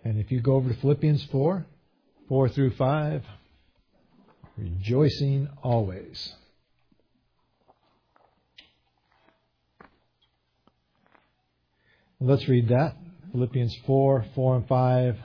And if you go over to Philippians 4 through 5, rejoicing always. Let's read that. Philippians 4 and 5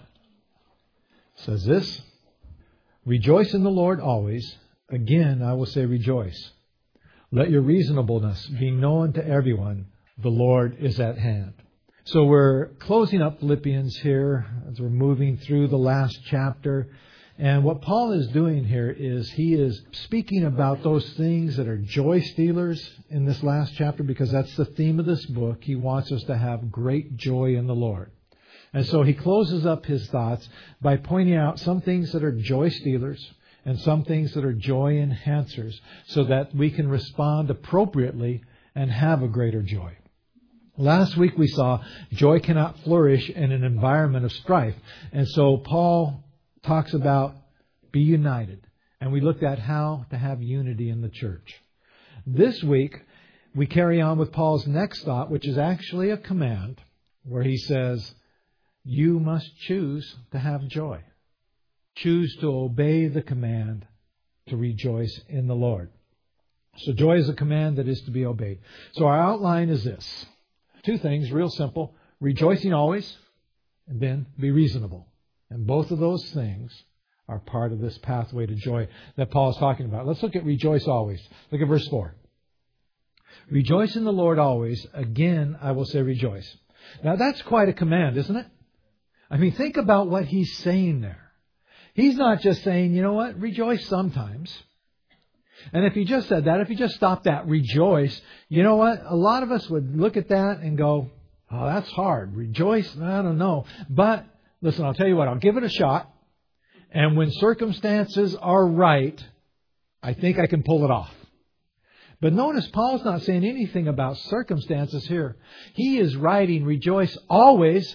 says this. Rejoice in the Lord always. Again, I will say rejoice. Let your reasonableness be known to everyone. The Lord is at hand. So we're closing up Philippians here as we're moving through the last chapter. And what Paul is doing here is he is speaking about those things that are joy stealers in this last chapter, because that's the theme of this book. He wants us to have great joy in the Lord. And so he closes up his thoughts by pointing out some things that are joy stealers and some things that are joy enhancers, so that we can respond appropriately and have a greater joy. Last week we saw joy cannot flourish in an environment of strife. And so Paul talks about be united. And we looked at how to have unity in the church. This week we carry on with Paul's next thought, which is actually a command, where he says, you must choose to have joy. Choose to obey the command to rejoice in the Lord. So joy is a command that is to be obeyed. So our outline is this. Two things, real simple. Rejoicing always, and then be reasonable. And both of those things are part of this pathway to joy that Paul is talking about. Let's look at rejoice always. Look at verse 4. Rejoice in the Lord always. Again, I will say rejoice. Now that's quite a command, isn't it? I mean, think about what he's saying there. He's not just saying, you know what, rejoice sometimes. And if he just said that, if he just stopped at rejoice, you know what, a lot of us would look at that and go, oh, that's hard. Rejoice, I don't know. But listen, I'll tell you what, I'll give it a shot. And when circumstances are right, I think I can pull it off. But notice Paul's not saying anything about circumstances here. He is writing rejoice always,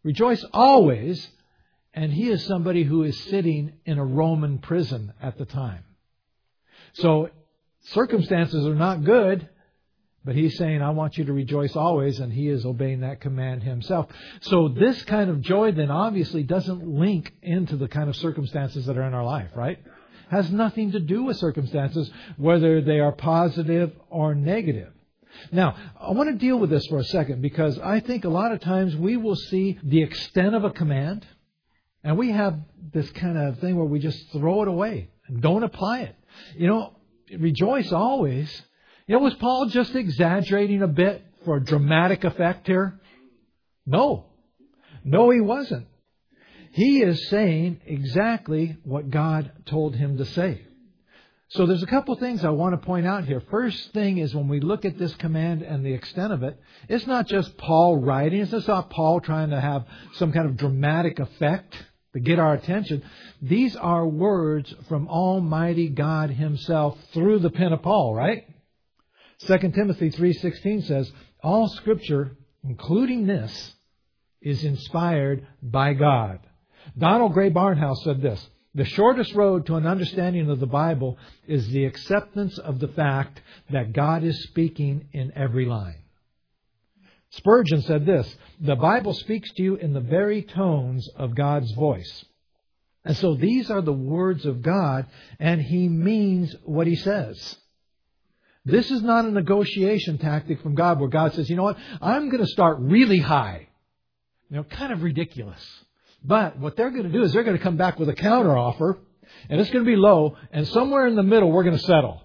and he is somebody who is sitting in a Roman prison at the time. So circumstances are not good, but he's saying, I want you to rejoice always, and he is obeying that command himself. So this kind of joy then obviously doesn't link into the kind of circumstances that are in our life, right? Has nothing to do with circumstances, whether they are positive or negative. Now, I want to deal with this for a second, because I think a lot of times we will see the extent of a command, and we have this kind of thing where we just throw it away and don't apply it. You know, rejoice always. You know, was Paul just exaggerating a bit for a dramatic effect here? No, he wasn't. He is saying exactly what God told him to say. So there's a couple things I want to point out here. First thing is, when we look at this command and the extent of it, it's not just Paul writing. It's just not Paul trying to have some kind of dramatic effect to get our attention. These are words from Almighty God Himself through the pen of Paul, right? 2 Timothy 3:16 says, all Scripture, including this, is inspired by God. Donald Gray Barnhouse said this, the shortest road to an understanding of the Bible is the acceptance of the fact that God is speaking in every line. Spurgeon said this, the Bible speaks to you in the very tones of God's voice. And so these are the words of God, and He means what He says. This is not a negotiation tactic from God where God says, you know what, I'm going to start really high. You know, kind of ridiculous. But what they're going to do is they're going to come back with a counter offer, and it's going to be low, and somewhere in the middle we're going to settle.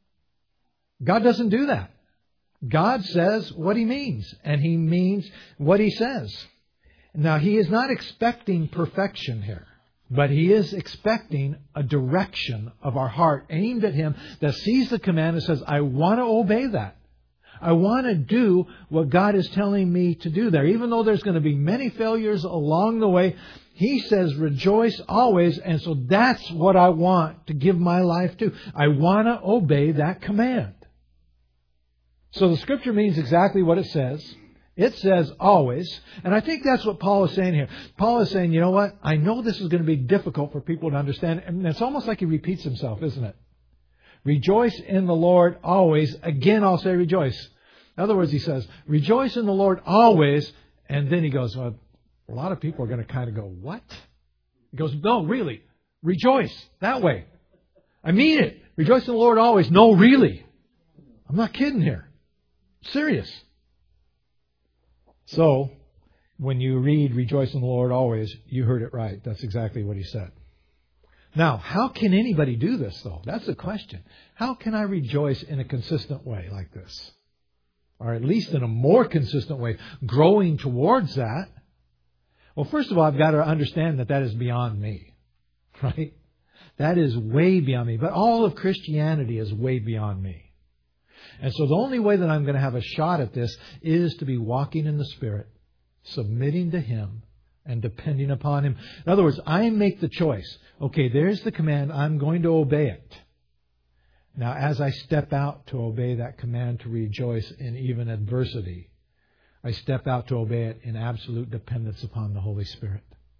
God doesn't do that. God says what He means, and He means what He says. Now, He is not expecting perfection here, but He is expecting a direction of our heart aimed at Him that sees the command and says, I want to obey that. I want to do what God is telling me to do there. Even though there's going to be many failures along the way, He says rejoice always, and so that's what I want to give my life to. I want to obey that command. So the Scripture means exactly what it says. It says always. And I think that's what Paul is saying here. Paul is saying, you know what? I know this is going to be difficult for people to understand. And it's almost like he repeats himself, isn't it? Rejoice in the Lord always. Again, I'll say rejoice. In other words, he says, rejoice in the Lord always. And then he goes, well, A lot of people are going to kind of go, what? He goes, no, really. Rejoice that way. I mean it. Rejoice in the Lord always. No, really. I'm not kidding here. Serious. So, when you read rejoice in the Lord always, you heard it right. That's exactly what he said. Now, how can anybody do this, though? That's the question. How can I rejoice in a consistent way like this? Or at least in a more consistent way, growing towards that? Well, first of all, I've got to understand that is beyond me. Right? That is way beyond me. But all of Christianity is way beyond me. And so the only way that I'm going to have a shot at this is to be walking in the Spirit, submitting to Him, and depending upon Him. In other words, I make the choice. Okay, there's the command. I'm going to obey it. Now, as I step out to obey that command to rejoice in even adversity, I step out to obey it in absolute dependence upon the Holy Spirit.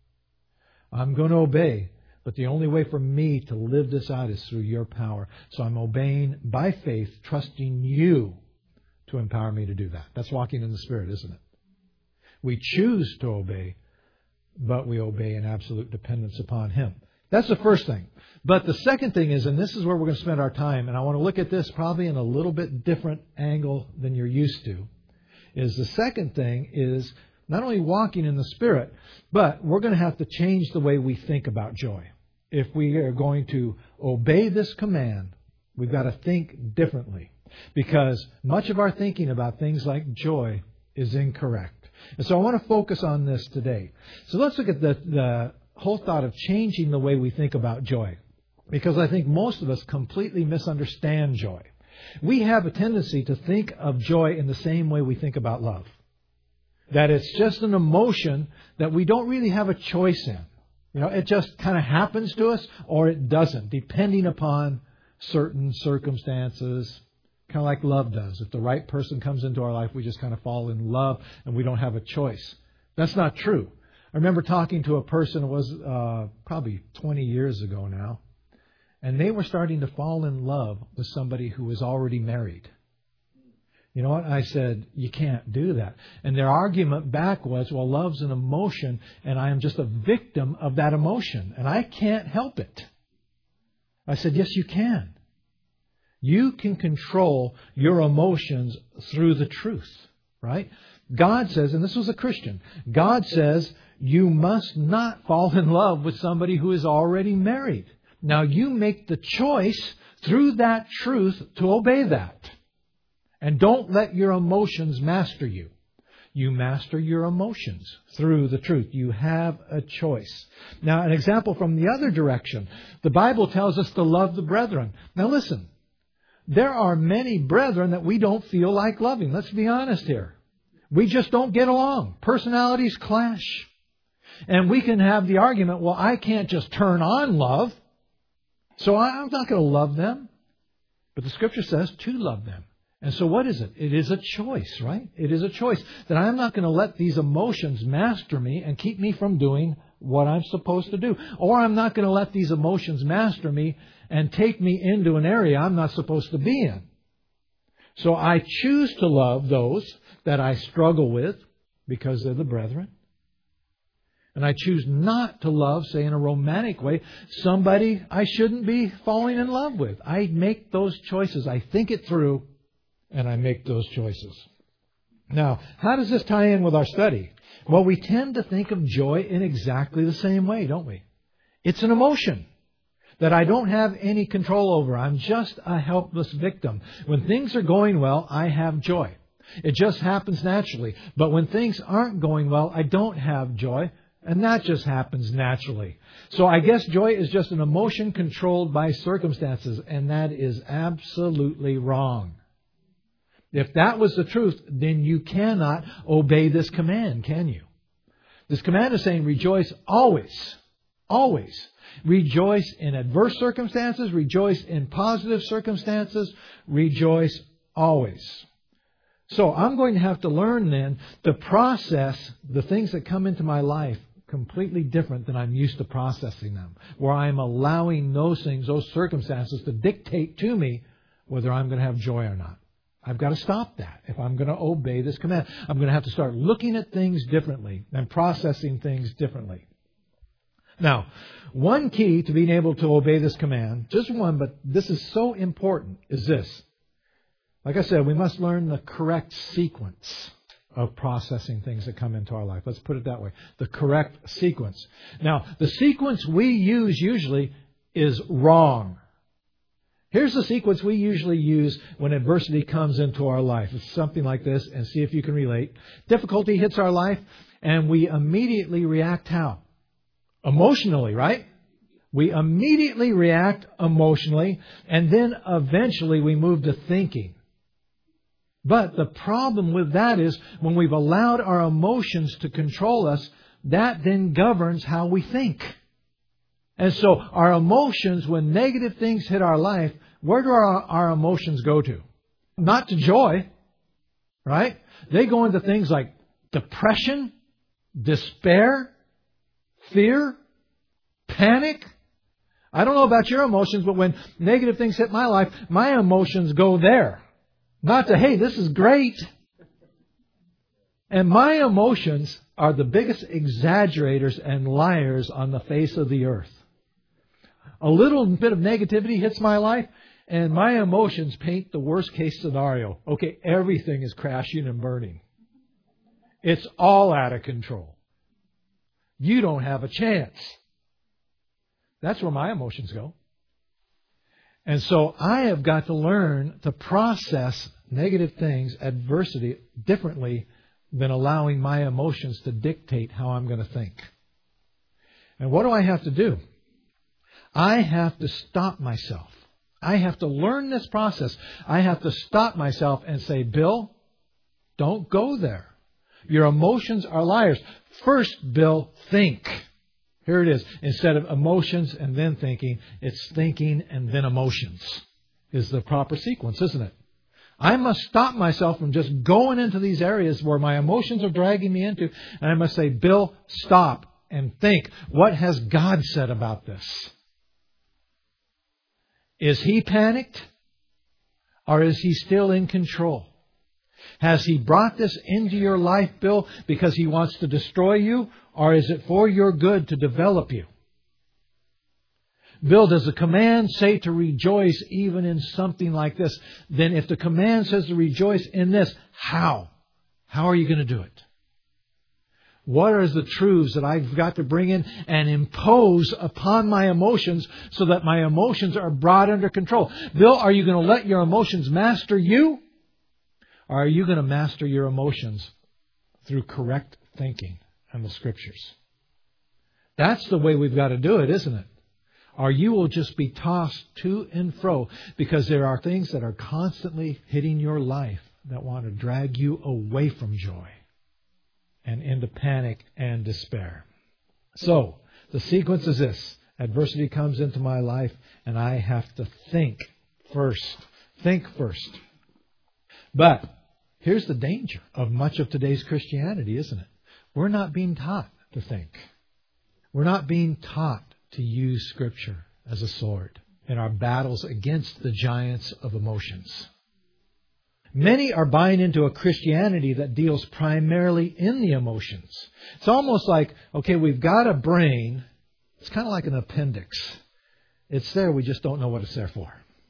I'm going to obey, but the only way for me to live this out is through your power. So I'm obeying by faith, trusting you to empower me to do that. That's walking in the Spirit, isn't it? We choose to obey, but we obey in absolute dependence upon Him. That's the first thing. But the second thing is, and this is where we're going to spend our time, and I want to look at this probably in a little bit different angle than you're used to, is the second thing is not only walking in the Spirit, but we're going to have to change the way we think about joy. If we are going to obey this command, we've got to think differently. Because much of our thinking about things like joy is incorrect. And so I want to focus on this today. So let's look at the whole thought of changing the way we think about joy. Because I think most of us completely misunderstand joy. We have a tendency to think of joy in the same way we think about love. That it's just an emotion that we don't really have a choice in. You know, it just kind of happens to us or it doesn't, depending upon certain circumstances. Kind of like love does. If the right person comes into our life, we just kind of fall in love and we don't have a choice. That's not true. I remember talking to a person, it was probably 20 years ago now, and they were starting to fall in love with somebody who was already married. You know what? I said, you can't do that. And their argument back was, well, love's an emotion, and I am just a victim of that emotion, and I can't help it. I said, yes, you can. You can control your emotions through the truth, right? God says, and this was a Christian, God says, you must not fall in love with somebody who is already married. Now, you make the choice through that truth to obey that. And don't let your emotions master you. You master your emotions through the truth. You have a choice. Now, an example from the other direction. The Bible tells us to love the brethren. Now, listen. There are many brethren that we don't feel like loving. Let's be honest here. We just don't get along. Personalities clash. And we can have the argument, well, I can't just turn on love, so I'm not going to love them. But the Scripture says to love them. And so what is it? It is a choice, right? It is a choice that I'm not going to let these emotions master me and keep me from doing what I'm supposed to do. Or I'm not going to let these emotions master me and take me into an area I'm not supposed to be in. So I choose to love those that I struggle with because they're the brethren. And I choose not to love, say in a romantic way, somebody I shouldn't be falling in love with. I make those choices. I think it through and I make those choices. Now, how does this tie in with our study? Well, we tend to think of joy in exactly the same way, don't we? It's an emotion that I don't have any control over. I'm just a helpless victim. When things are going well, I have joy. It just happens naturally. But when things aren't going well, I don't have joy. And that just happens naturally. So I guess joy is just an emotion controlled by circumstances. And that is absolutely wrong. If that was the truth, then you cannot obey this command, can you? This command is saying rejoice always. Always. Rejoice in adverse circumstances. Rejoice in positive circumstances. Rejoice always. So I'm going to have to learn then to process the things that come into my life completely different than I'm used to processing them. Where I'm allowing those things, those circumstances to dictate to me whether I'm going to have joy or not. I've got to stop that. If I'm going to obey this command, I'm going to have to start looking at things differently and processing things differently. Now, one key to being able to obey this command, just one, but this is so important, is this. Like I said, we must learn the correct sequence of processing things that come into our life. Let's put it that way. The correct sequence. Now, the sequence we use usually is wrong. Here's the sequence we usually use when adversity comes into our life. It's something like this, and see if you can relate. Difficulty hits our life, and we immediately react how? Emotionally, right? We immediately react emotionally, and then eventually we move to thinking. But the problem with that is when we've allowed our emotions to control us, that then governs how we think. And so our emotions, when negative things hit our life, where do our emotions go to? Not to joy, right? They go into things like depression, despair, fear, panic. I don't know about your emotions, but when negative things hit my life, my emotions go there. Not to, hey, this is great. And my emotions are the biggest exaggerators and liars on the face of the earth. A little bit of negativity hits my life, and my emotions paint the worst case scenario. Okay, everything is crashing and burning. It's all out of control. You don't have a chance. That's where my emotions go. And so I have got to learn to process negative things, adversity, differently than allowing my emotions to dictate how I'm going to think. And what do I have to do? I have to stop myself. I have to learn this process. I have to stop myself and say, Bill, don't go there. Your emotions are liars. First, Bill, think. Here it is. Instead of emotions and then thinking, it's thinking and then emotions is the proper sequence, isn't it? I must stop myself from just going into these areas where my emotions are dragging me into, and I must say, Bill, stop and think. What has God said about this? Is He panicked? Or is He still in control? Has He brought this into your life, Bill, because He wants to destroy you? Or is it for your good to develop you? Bill, does the command say to rejoice even in something like this? Then if the command says to rejoice in this, how? How are you going to do it? What are the truths that I've got to bring in and impose upon my emotions so that my emotions are brought under control? Bill, are you going to let your emotions master you? Or are you going to master your emotions through correct thinking and the Scriptures? That's the way we've got to do it, isn't it? Or you will just be tossed to and fro because there are things that are constantly hitting your life that want to drag you away from joy and into panic and despair. So, the sequence is this. Adversity comes into my life and I have to think first. Think first. But here's the danger of much of today's Christianity, isn't it? We're not being taught to think. We're not being taught to use Scripture as a sword in our battles against the giants of emotions. Many are buying into a Christianity that deals primarily in the emotions. It's almost like, okay, we've got a brain. It's kind of like an appendix. It's there, we just don't know what it's there for.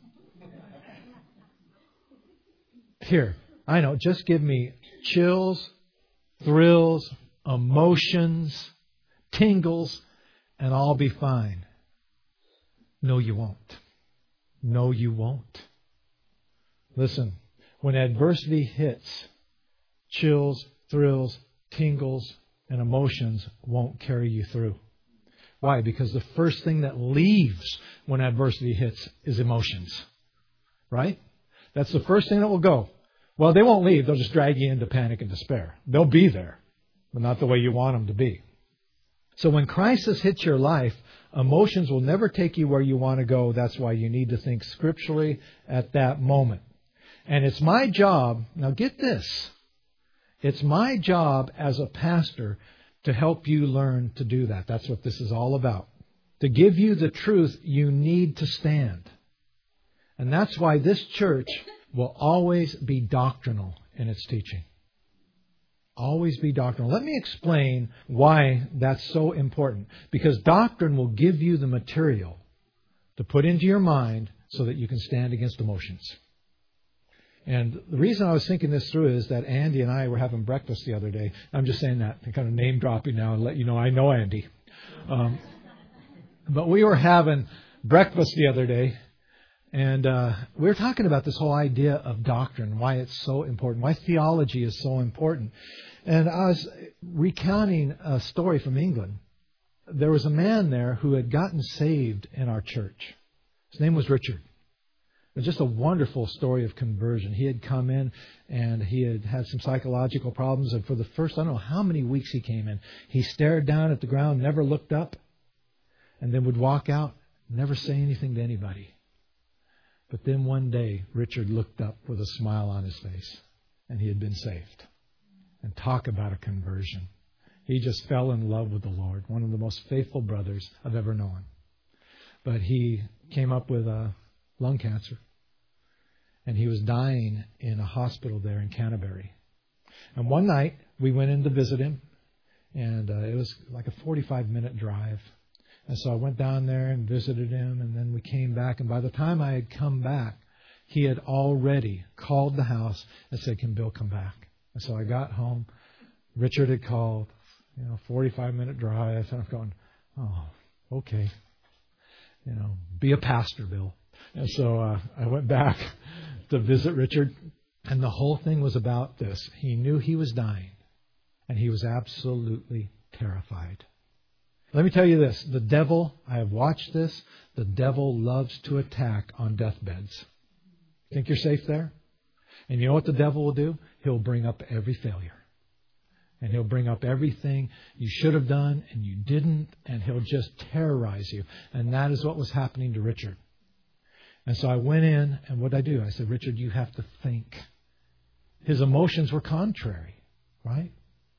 Here, I know, just give me chills, thrills, emotions, tingles, and I'll be fine. No, you won't. No, you won't. Listen, when adversity hits, chills, thrills, tingles, and emotions won't carry you through. Why? Because the first thing that leaves when adversity hits is emotions. Right? That's the first thing that will go. Well, they won't leave. They'll just drag you into panic and despair. They'll be there, but not the way you want them to be. So when crisis hits your life, emotions will never take you where you want to go. That's why you need to think scripturally at that moment. And it's my job, now get this, it's my job as a pastor to help you learn to do that. That's what this is all about. To give you the truth you need to stand. And that's why this church will always be doctrinal in its teaching. Always be doctrinal. Let me explain why that's so important. Because doctrine will give you the material to put into your mind so that you can stand against emotions. And the reason I was thinking this through is that Andy and I were having breakfast the other day. I'm just saying that, kind of name dropping now and let you know I know Andy. But we were having breakfast the other day, and we were talking about this whole idea of doctrine, why it's so important, why theology is so important. And I was recounting a story from England. There was a man there who had gotten saved in our church. His name was Richard. It was just a wonderful story of conversion. He had come in and he had had some psychological problems. And for the first, I don't know how many weeks he came in, he stared down at the ground, never looked up, and then would walk out, never say anything to anybody. But then one day, Richard looked up with a smile on his face, and he had been saved. And talk about a conversion. He just fell in love with the Lord, one of the most faithful brothers I've ever known. But he came up with lung cancer. And he was dying in a hospital there in Canterbury. And one night, we went in to visit him. And it was like a 45-minute drive. And so I went down there and visited him. And then we came back. And by the time I had come back, he had already called the house and said, "Can Bill come back?" And so I got home. Richard had called, 45-minute drive. And I'm going, oh, okay. Be a pastor, Bill. And so I went back to visit Richard. And the whole thing was about this. He knew he was dying. And he was absolutely terrified. Let me tell you this. The devil, I have watched this, the devil loves to attack on deathbeds. Think you're safe there? And you know what the devil will do? He'll bring up every failure. And he'll bring up everything you should have done and you didn't. And he'll just terrorize you. And that is what was happening to Richard. And so I went in, and what did I do? I said, "Richard, you have to think." His emotions were contrary, right?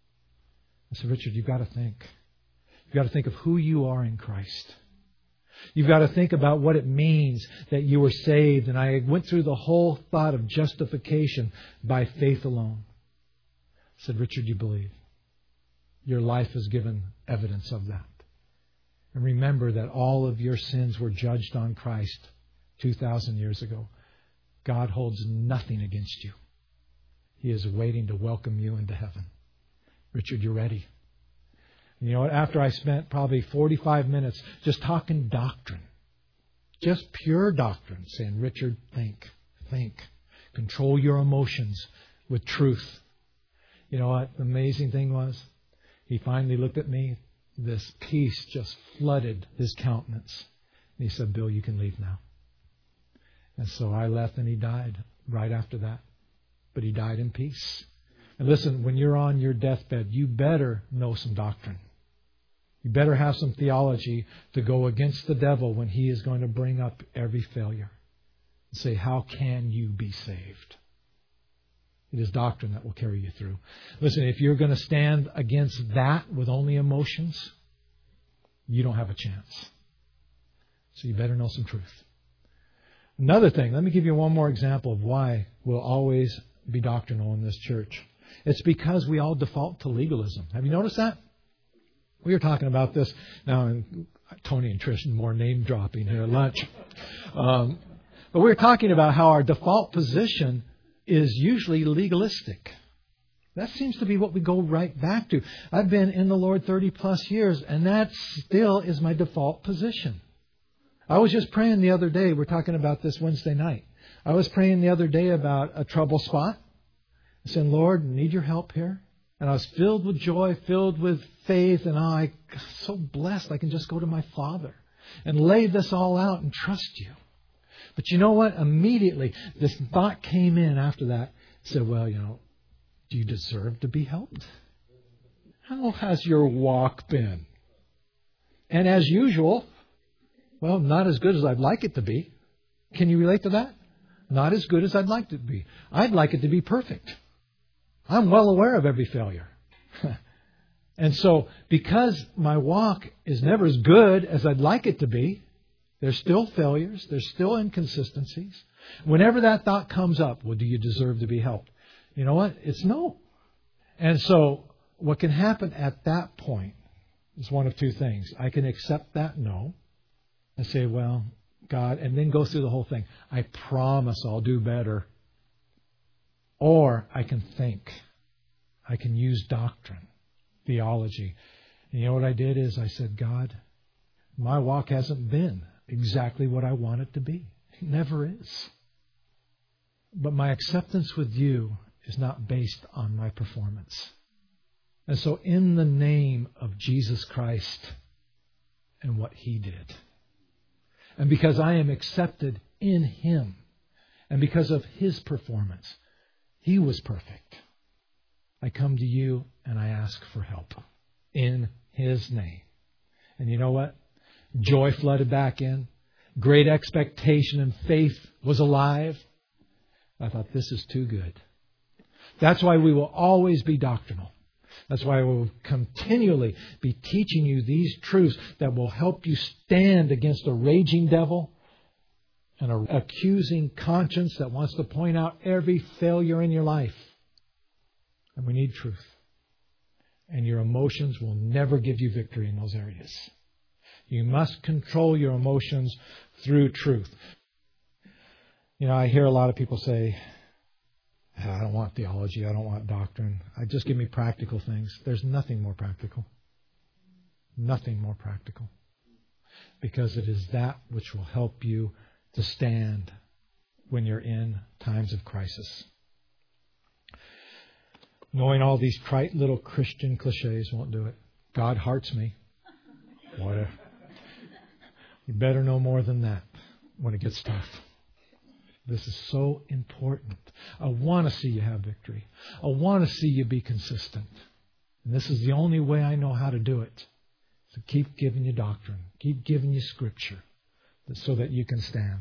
I said, "Richard, you've got to think. You've got to think of who you are in Christ. You've got to think about what it means that you were saved." And I went through the whole thought of justification by faith alone. I said, "Richard, you believe. Your life has given evidence of that. And remember that all of your sins were judged on Christ 2,000 years ago. God holds nothing against you. He is waiting to welcome you into heaven. Richard, you're ready." You know what? After I spent probably 45 minutes just talking doctrine, just pure doctrine, saying, "Richard, think. Control your emotions with truth." You know what? The amazing thing was, he finally looked at me. This peace just flooded his countenance. And he said, "Bill, you can leave now." And so I left, and he died right after that. But he died in peace. And listen, when you're on your deathbed, you better know some doctrine. You better have some theology to go against the devil when he is going to bring up every failure. And say, how can you be saved? It is doctrine that will carry you through. Listen, if you're going to stand against that with only emotions, you don't have a chance. So you better know some truth. Another thing, let me give you one more example of why we'll always be doctrinal in this church. It's because we all default to legalism. Have you noticed that? We were talking about this now, and Tony and Trish, more name dropping here at lunch. But we were talking about how our default position is usually legalistic. That seems to be what we go right back to. I've been in the Lord 30 plus years, and that still is my default position. I was just praying the other day. We're talking about this Wednesday night. I was praying the other day about a trouble spot. I said, "Lord, I need your help here." And I was filled with joy, filled with faith, and I'm so blessed I can just go to my Father and lay this all out and trust you. But you know what? Immediately, this thought came in after that. I said, "Well, do you deserve to be helped? How has your walk been?" And as usual, well, not as good as I'd like it to be. Can you relate to that? Not as good as I'd like it to be. I'd like it to be perfect. I'm well aware of every failure. And so, because my walk is never as good as I'd like it to be, there's still failures, there's still inconsistencies, Whenever that thought comes up, well, do you deserve to be helped? You know what? It's no. And so what can happen at that point is one of two things. I can accept that no and say, well, God, and then go through the whole thing. I promise I'll do better. Or I can think. I can use doctrine, theology. And you know what I did is I said, God, my walk hasn't been exactly what I want it to be. It never is. But my acceptance with you is not based on my performance. And so in the name of Jesus Christ and what He did, and because I am accepted in Him, and because of His performance, He was perfect, I come to you and I ask for help in His name. And you know what? Joy flooded back in. Great expectation and faith was alive. I thought, this is too good. That's why we will always be doctrinal. That's why we will continually be teaching you these truths that will help you stand against a raging devil and an accusing conscience that wants to point out every failure in your life. And we need truth. And your emotions will never give you victory in those areas. You must control your emotions through truth. You know, I hear a lot of people say, I don't want theology, I don't want doctrine. Just give me practical things. There's nothing more practical. Nothing more practical. Because it is that which will help you to stand when you're in times of crisis. Knowing all these trite little Christian cliches won't do it. God hearts me. Whatever. You better know more than that when it gets tough. This is so important. I want to see you have victory. I want to see you be consistent. And this is the only way I know how to do it. So keep giving you doctrine. Keep giving you Scripture so that you can stand.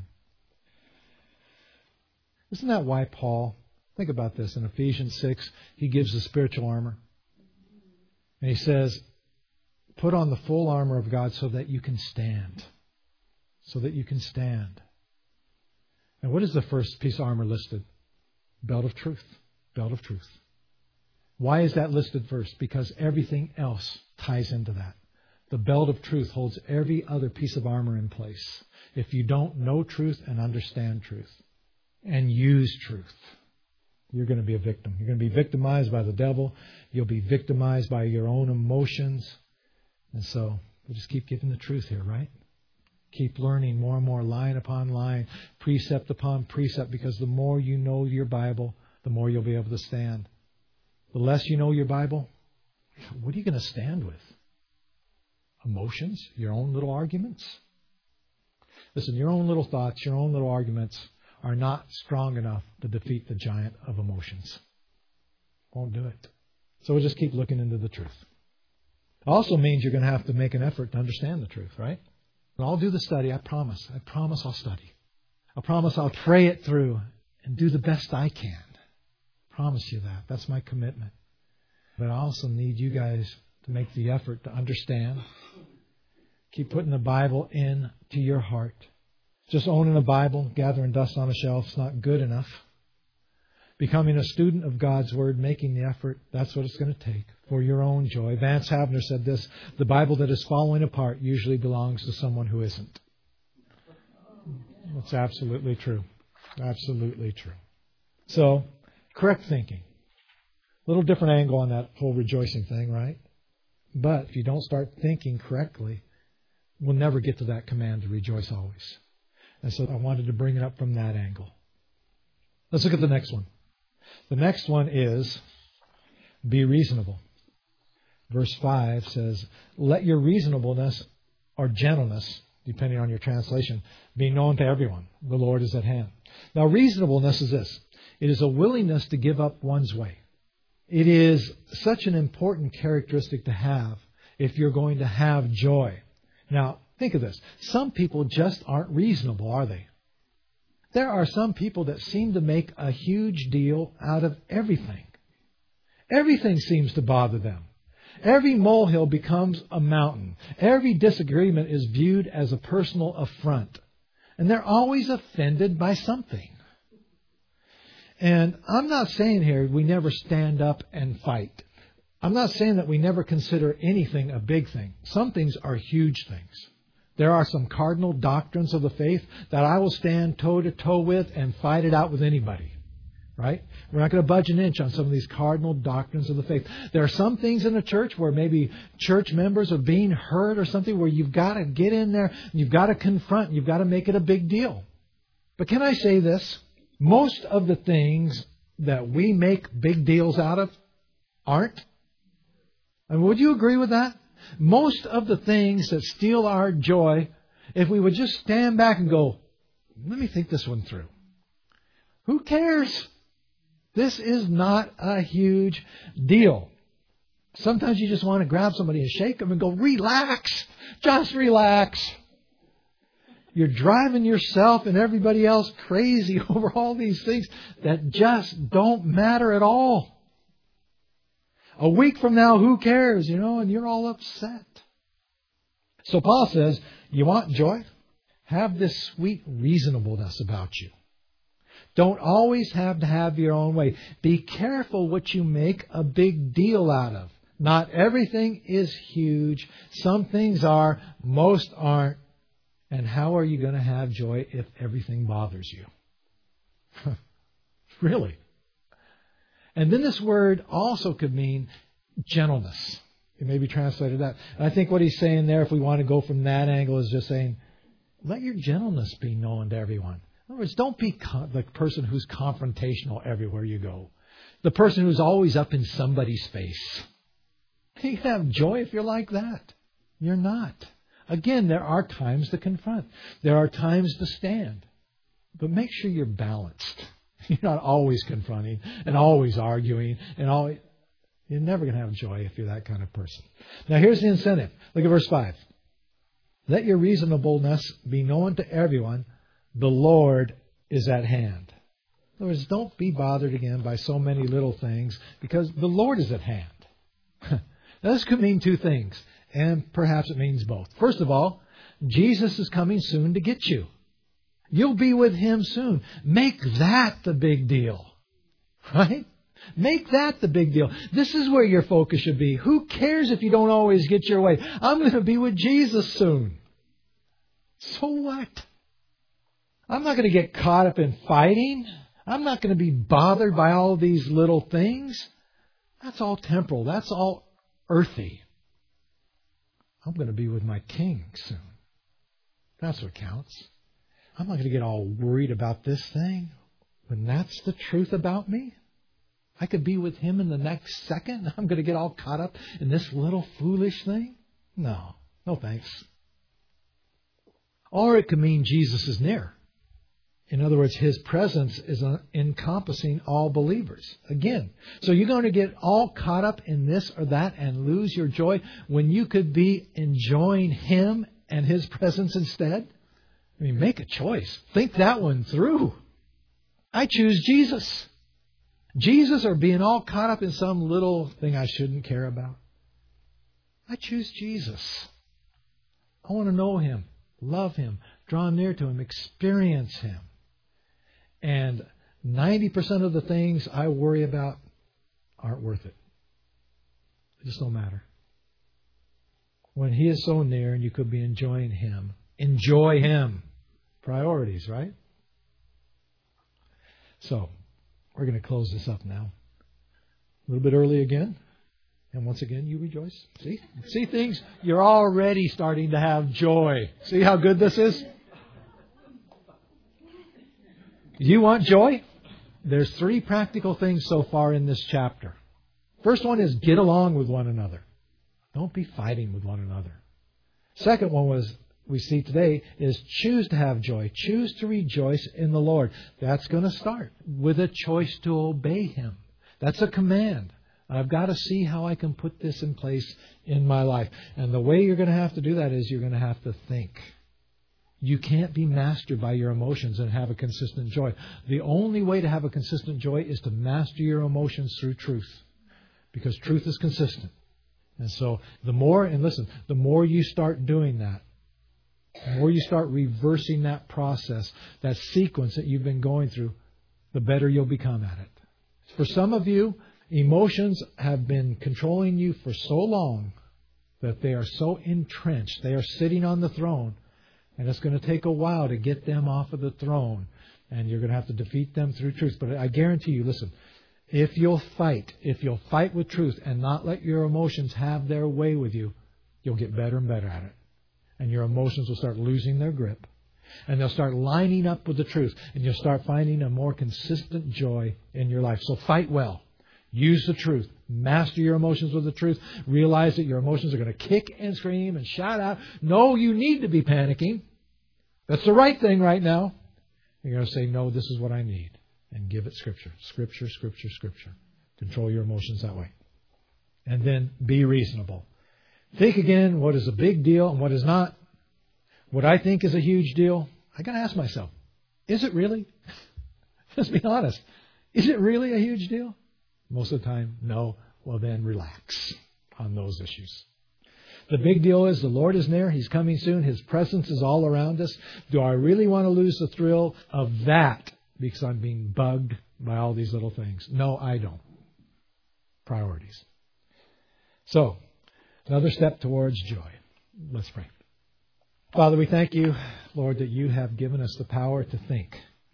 Isn't that why Paul, think about this, in Ephesians 6, he gives the spiritual armor. And he says, put on the full armor of God so that you can stand. So that you can stand. And what is the first piece of armor listed? Belt of truth. Belt of truth. Why is that listed first? Because everything else ties into that. The belt of truth holds every other piece of armor in place. If you don't know truth and understand truth and use truth, you're going to be a victim. You're going to be victimized by the devil. You'll be victimized by your own emotions. And so we just keep giving the truth here, right? Keep learning more and more, line upon line, precept upon precept, because the more you know your Bible, the more you'll be able to stand. The less you know your Bible, what are you going to stand with? Emotions? Your own little arguments? Listen, your own little thoughts, your own little arguments are not strong enough to defeat the giant of emotions. Won't do it. So we'll just keep looking into the truth. It also means you're going to have to make an effort to understand the truth, right? And I'll do the study, I promise. I promise I'll study. I promise I'll pray it through and do the best I can. I promise you that. That's my commitment. But I also need you guys to make the effort to understand. Keep putting the Bible into your heart. Just owning a Bible, gathering dust on a shelf is not good enough. Becoming a student of God's Word, making the effort, that's what it's going to take for your own joy. Vance Havner said this, the Bible that is falling apart usually belongs to someone who isn't. That's absolutely true. Absolutely true. So, correct thinking. A little different angle on that whole rejoicing thing, right? But if you don't start thinking correctly, we'll never get to that command to rejoice always. And so I wanted to bring it up from that angle. Let's look at the next one. The next one is be reasonable. Verse 5 says, let your reasonableness or gentleness, depending on your translation, be known to everyone. The Lord is at hand. Now, reasonableness is this. It is a willingness to give up one's way. It is such an important characteristic to have if you're going to have joy. Now, think of this. Some people just aren't reasonable, are they? There are some people that seem to make a huge deal out of everything. Everything seems to bother them. Every molehill becomes a mountain. Every disagreement is viewed as a personal affront. And they're always offended by something. And I'm not saying here we never stand up and fight. I'm not saying that we never consider anything a big thing. Some things are huge things. There are some cardinal doctrines of the faith that I will stand toe-to-toe with and fight it out with anybody. Right? We're not going to budge an inch on some of these cardinal doctrines of the faith. There are some things in the church where maybe church members are being hurt or something where you've got to get in there, you've got to confront, you've got to make it a big deal. But can I say this? Most of the things that we make big deals out of aren't. And would you agree with that? Most of the things that steal our joy, if we would just stand back and go, let me think this one through. Who cares? This is not a huge deal. Sometimes you just want to grab somebody and shake them and go, relax. Just relax. You're driving yourself and everybody else crazy over all these things that just don't matter at all. A week from now, who cares? And you're all upset. So Paul says, you want joy? Have this sweet reasonableness about you. Don't always have to have your own way. Be careful what you make a big deal out of. Not everything is huge. Some things are, most aren't. And how are you going to have joy if everything bothers you? Really? And then this word also could mean gentleness. It may be translated that. And I think what he's saying there, if we want to go from that angle, is just saying, let your gentleness be known to everyone. In other words, don't be the person who's confrontational everywhere you go. The person who's always up in somebody's face. You can have joy if you're like that. You're not. Again, there are times to confront. There are times to stand. But make sure you're balanced. You're not always confronting and always arguing and always. You're never going to have joy if you're that kind of person. Now here's the incentive. Look at verse 5. Let your reasonableness be known to everyone. The Lord is at hand. In other words, don't be bothered again by so many little things because the Lord is at hand. Now, this could mean two things, and perhaps it means both. First of all, Jesus is coming soon to get you. You'll be with Him soon. Make that the big deal. Right? Make that the big deal. This is where your focus should be. Who cares if you don't always get your way? I'm going to be with Jesus soon. So what? I'm not going to get caught up in fighting. I'm not going to be bothered by all these little things. That's all temporal. That's all earthy. I'm going to be with my King soon. That's what counts. I'm not going to get all worried about this thing when that's the truth about me. I could be with Him in the next second. I'm going to get all caught up in this little foolish thing. No thanks. Or it could mean Jesus is near. In other words, His presence is encompassing all believers. Again, so you're going to get all caught up in this or that and lose your joy when you could be enjoying Him and His presence instead? I mean, make a choice. Think that one through. I choose Jesus. Jesus or being all caught up in some little thing I shouldn't care about. I choose Jesus. I want to know Him, love Him, draw near to Him, experience Him. And 90% of the things I worry about aren't worth it. They just don't matter. When He is so near and you could be enjoying Him. Enjoy Him. Priorities, right? So, we're going to close this up now. A little bit early again. And once again, you rejoice. See things? You're already starting to have joy. See how good this is? You want joy? There's 3 practical things so far in this chapter. First one is get along with one another. Don't be fighting with one another. Second one we see today is choose to have joy. Choose to rejoice in the Lord. That's going to start with a choice to obey Him. That's a command. I've got to see how I can put this in place in my life. And the way you're going to have to do that is you're going to have to think. You can't be mastered by your emotions and have a consistent joy. The only way to have a consistent joy is to master your emotions through truth. Because truth is consistent. And so the more you start doing that, the more you start reversing that process, that sequence that you've been going through, the better you'll become at it. For some of you, emotions have been controlling you for so long that they are so entrenched. They are sitting on the throne, and it's going to take a while to get them off of the throne, and you're going to have to defeat them through truth. But I guarantee you, listen, if you'll fight with truth and not let your emotions have their way with you, you'll get better and better at it. And your emotions will start losing their grip. And they'll start lining up with the truth. And you'll start finding a more consistent joy in your life. So fight well. Use the truth. Master your emotions with the truth. Realize that your emotions are going to kick and scream and shout out. No, you need to be panicking. That's the right thing right now. You're going to say, no, this is what I need. And give it Scripture. Scripture, Scripture, Scripture. Control your emotions that way. And then be reasonable. Think again what is a big deal and what is not. What I think is a huge deal, I got to ask myself, is it really? Let's be honest. Is it really a huge deal? Most of the time, no. Well, then relax on those issues. The big deal is the Lord is near. He's coming soon. His presence is all around us. Do I really want to lose the thrill of that because I'm being bugged by all these little things? No, I don't. Priorities. So, another step towards joy. Let's pray. Father, we thank you, Lord, that you have given us the power to think,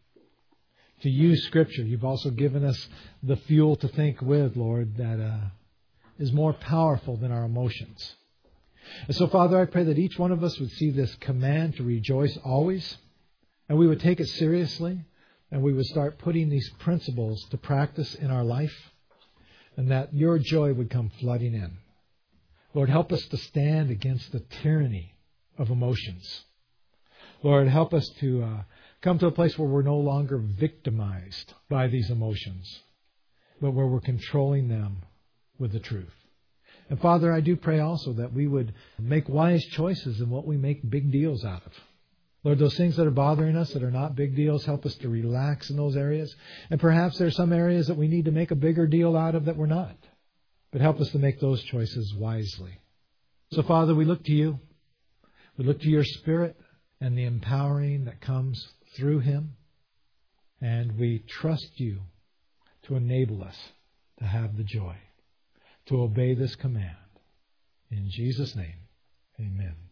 to use Scripture. You've also given us the fuel to think with, Lord, that is more powerful than our emotions. And so, Father, I pray that each one of us would see this command to rejoice always, and we would take it seriously, and we would start putting these principles to practice in our life, and that your joy would come flooding in. Lord, help us to stand against the tyranny of emotions. Lord, help us to come to a place where we're no longer victimized by these emotions, but where we're controlling them with the truth. And Father, I do pray also that we would make wise choices in what we make big deals out of. Lord, those things that are bothering us that are not big deals, help us to relax in those areas. And perhaps there's some areas that we need to make a bigger deal out of that we're not. But help us to make those choices wisely. So, Father, we look to you. We look to your Spirit and the empowering that comes through Him. And we trust you to enable us to have the joy, to obey this command. In Jesus' name, amen.